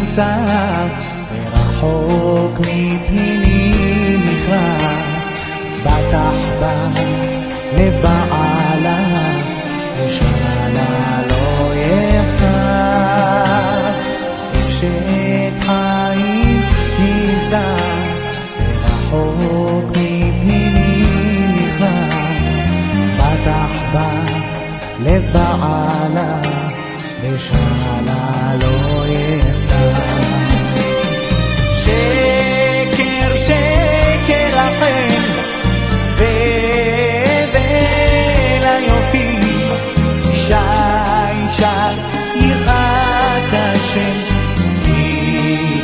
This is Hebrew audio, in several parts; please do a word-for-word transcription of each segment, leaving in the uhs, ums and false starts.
נמצא ורחוק מפניני מכלה, בטח בה לבעלה ושאלה לא יחסר. אשת חיים נמצא ורחוק מפניני מכלה, בטח בה לבעלה ושאלה לא יחסר. שקר שקר לכם ובל היופי, אישה אישה יראת השם היא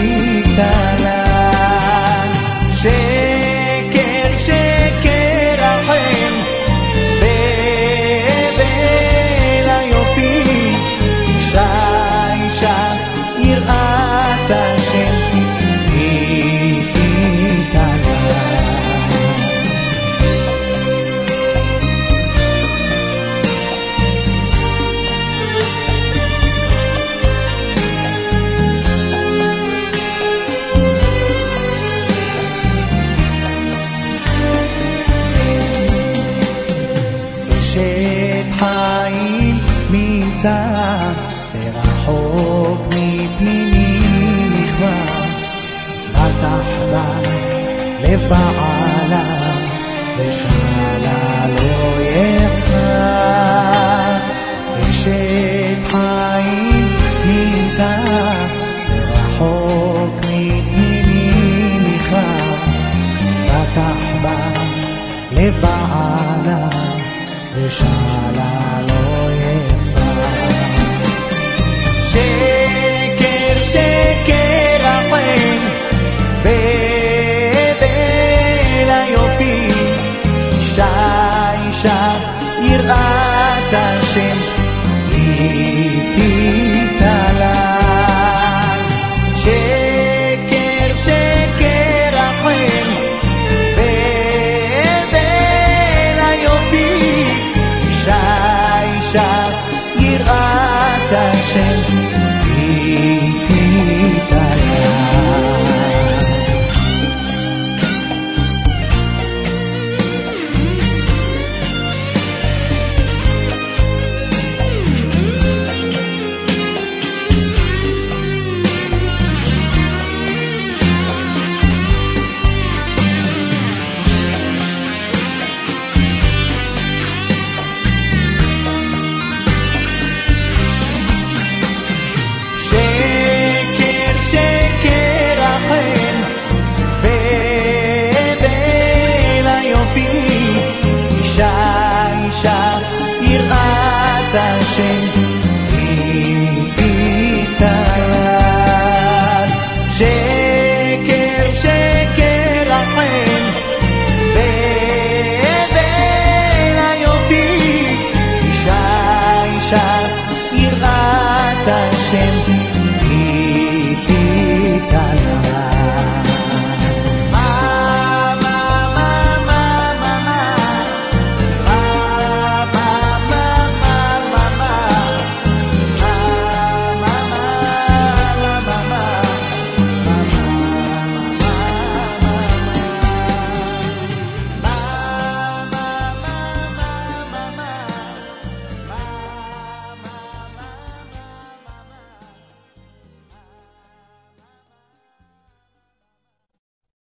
תתעלן. שקר שקר לכם ובל היופי, אישה אישה יראת השם היא תתעלן. אשת חיים נמצא ורחוק מפניני מכלה, בטח בה לבעלה ושאלה לא יחסר. אשת חיים נמצא ורחוק מפניני מכלה, בטח בה לבעלה ושאלה לא יחסר. שקר שקר לכם ובל היופי, אישה אישה יראת השם היא תתעלן. שקר שקר לכם ובל היופי, אישה אישה יראת השם היא תתעלן. שקר שקר לכם ובל היופי, אישה אישה יראת השם